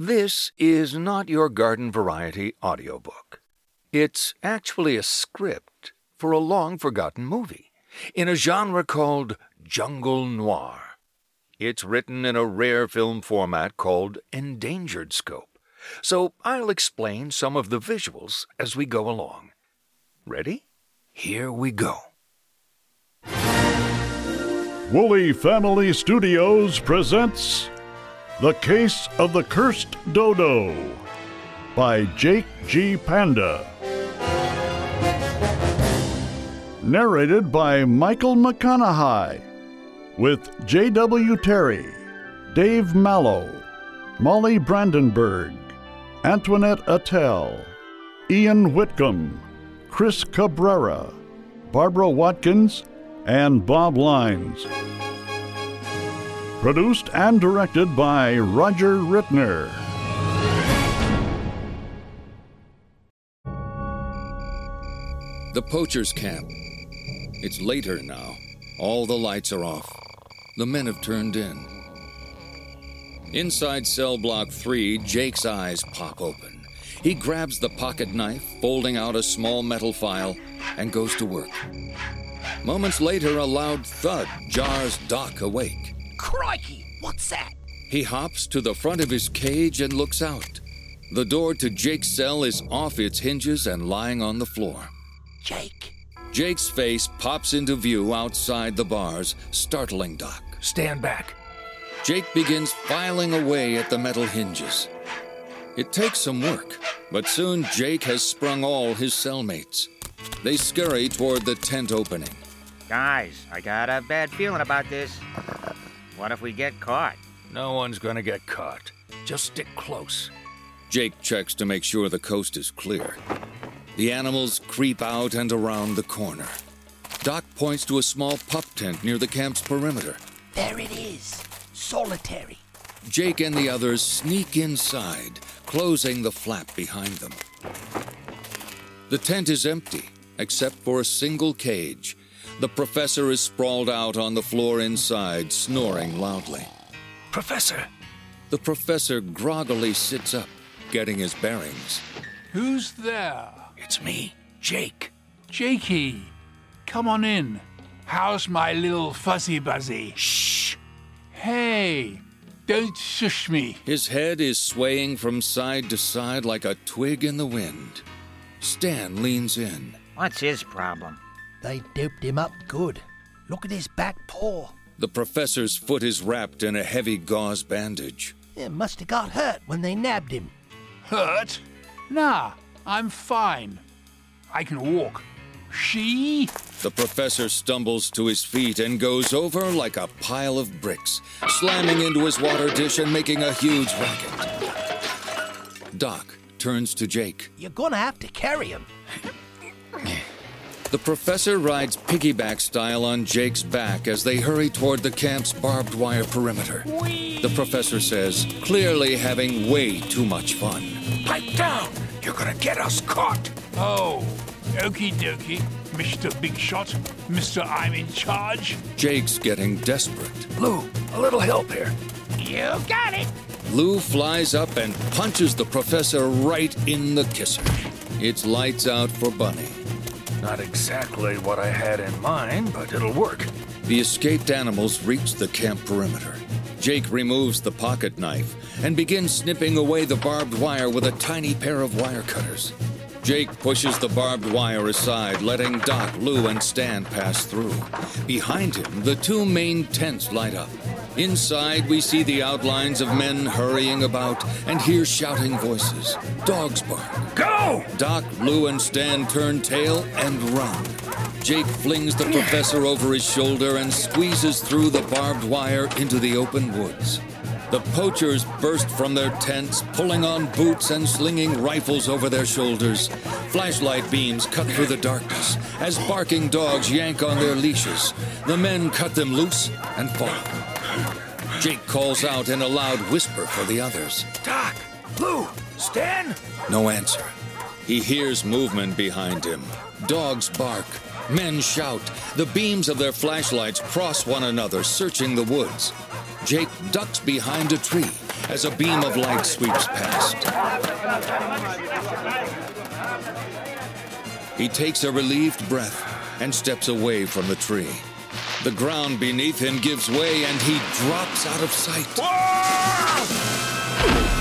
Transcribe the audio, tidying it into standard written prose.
This is not your garden variety audiobook. It's actually a script for a long-forgotten movie in a genre called jungle noir. It's written in a rare film format called endangered scope, so I'll explain some of the visuals as we go along. Ready? Here we go. Woolly Family Studios presents The Case of the Cursed Dodo by Jake G. Panda. Narrated by Michael McConaughey, with J.W. Terry, Dave Mallow, Molly Brandenburg, Antoinette Attell, Ian Whitcomb, Chris Cabrera, Barbara Watkins, and Bob Lines. Produced and directed by Roger Rittner. The poacher's camp. It's later now. All the lights are off. The men have turned in. Inside cell block 3, Jake's eyes pop open. He grabs the pocket knife, folding out a small metal file, and goes to work. Moments later, a loud thud jars Doc awake. Crikey, what's that? He hops to the front of his cage and looks out. The door to Jake's cell is off its hinges and lying on the floor. Jake. Jake's face pops into view outside the bars, startling Doc. Stand back. Jake begins filing away at the metal hinges. It takes some work, but soon Jake has sprung all his cellmates. They scurry toward the tent opening. Guys, I got a bad feeling about this. What if we get caught? No one's gonna get caught. Just stick close. Jake checks to make sure the coast is clear. The animals creep out and around the corner. Doc points to a small pup tent near the camp's perimeter. There it is. Solitary. Jake and the others sneak inside, closing the flap behind them. The tent is empty, except for a single cage. The professor is sprawled out on the floor inside, snoring loudly. Professor! The professor groggily sits up, getting his bearings. Who's there? It's me, Jake. Jakey, come on in. How's my little fuzzy buzzy? Shh! Hey, don't shush me. His head is swaying from side to side like a twig in the wind. Stan leans in. What's his problem? They doped him up good. Look at his back paw. The professor's foot is wrapped in a heavy gauze bandage. It must have got hurt when they nabbed him. Hurt? Nah, I'm fine. I can walk. She? The professor stumbles to his feet and goes over like a pile of bricks, slamming into his water dish and making a huge racket. Doc turns to Jake. You're gonna have to carry him. The professor rides piggyback style on Jake's back as they hurry toward the camp's barbed wire perimeter. The professor says, clearly having way too much fun. Pipe down! You're gonna get us caught! Oh, okie dokie, Mr. Big Shot, Mr. I'm in charge. Jake's getting desperate. Lou, a little help here. You got it! Lou flies up and punches the professor right in the kisser. It's lights out for Bunny. Not exactly what I had in mind, but it'll work. The escaped animals reach the camp perimeter. Jake removes the pocket knife and begins snipping away the barbed wire with a tiny pair of wire cutters. Jake pushes the barbed wire aside, letting Doc, Lou, and Stan pass through. Behind him, the two main tents light up. Inside, we see the outlines of men hurrying about and hear shouting voices. Dogs bark. Go! Doc, Lou, and Stan turn tail and run. Jake flings the professor over his shoulder and squeezes through the barbed wire into the open woods. The poachers burst from their tents, pulling on boots and slinging rifles over their shoulders. Flashlight beams cut through the darkness as barking dogs yank on their leashes. The men cut them loose and follow. Jake calls out in a loud whisper for the others. Doc! Lou! Stan? No answer. He hears movement behind him. Dogs bark. Men shout. The beams of their flashlights cross one another, searching the woods. Jake ducks behind a tree as a beam of light sweeps past. He takes a relieved breath and steps away from the tree. The ground beneath him gives way and he drops out of sight.